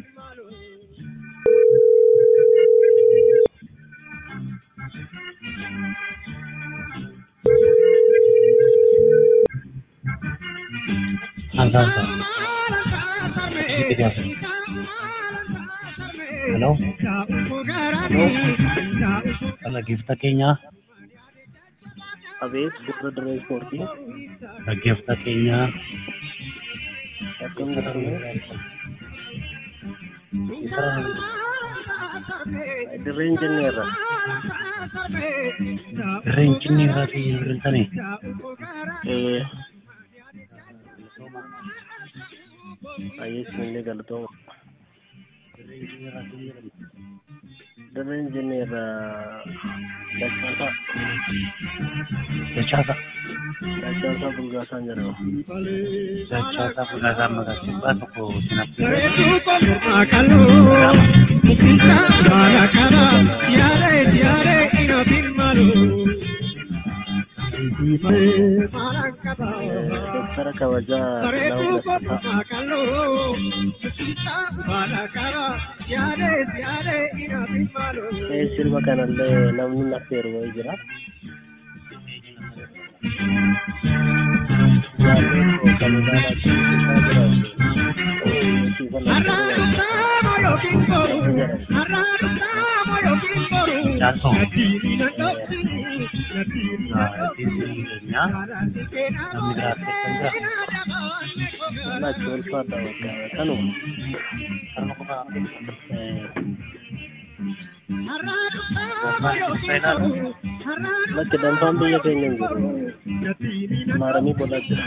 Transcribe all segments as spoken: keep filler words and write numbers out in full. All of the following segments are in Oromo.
Hello. Hello. Hello. Gift Kenya. Away for the race forty. Gift Kenya. Come with me. The range in error. Range in error is written. Eh. I used to make a little. The range in error. Dachasa. Dachasa Bulgasa Nero. Dachasa Bulgasa Magasiba to Doctor Kawaja Eh Silva Canal Namni Naper Vajra Like dan family ya kayaknya gitu. Marami bola aja.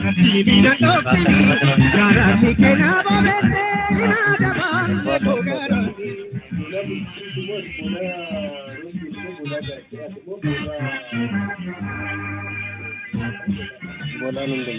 Bola nunggu.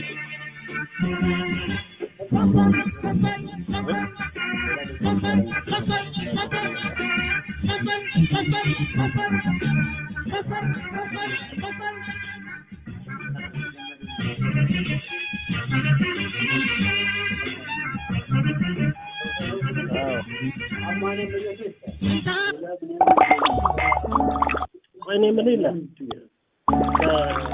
Kau ini mana?